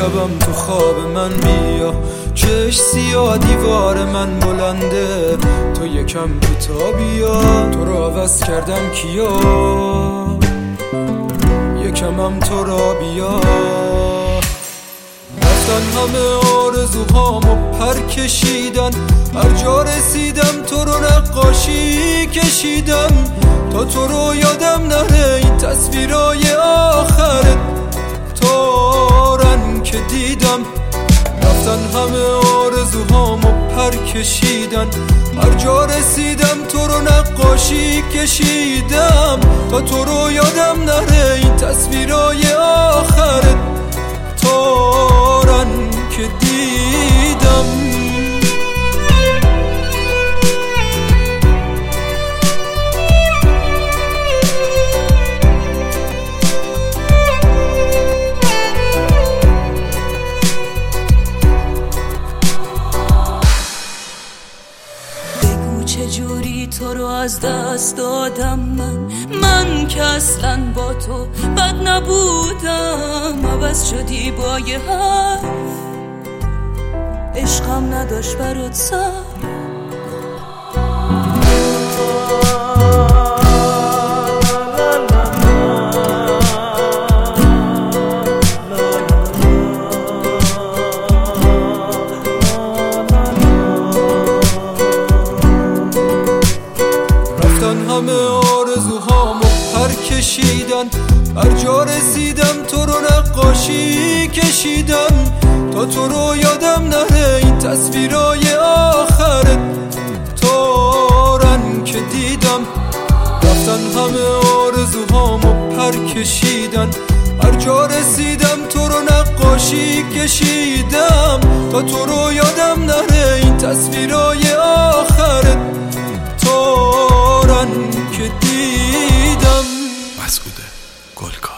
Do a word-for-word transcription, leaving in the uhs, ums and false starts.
شبم تو خواب من بیا، چش سیاه دیوار من بلنده، تو یکم کوتا بیا. تو رو عوض کردم کیا، یکمم تو را بیا. رفتن همه آرزوهامو پر کشیدن، هر جا رسیدم تو رو نقاشی کشیدم، تا تو رو یادم نره این تصویرای آخرت تارن که دیدم. رفتن همه آرزوهامو پر کشیدن، هر جا رسیدم تو رو نقاشی کشیدم، تا تو رو یادم نره این تصویرای آخرت تارن که دیدم. چجوری تو رو از دست دادم من، من که اصلا با تو بد نبودم، عوض شدی با یه حرف، عشقم نداشت برات سر. همه آرزوهامو پر کشیدن، هر جا رسیدم تو رو نقاشی کشیدم، تا تو رو یادم نره این تصویرای آخرت تارن که دیدم. رفتن همه آرزوهامو پر کشیدن، هر جا رسیدم تو رو نقاشی کشیدم، تا تو رو یادم نره این تصویرای آخرت تارن که دیدم. مسعود گلکار.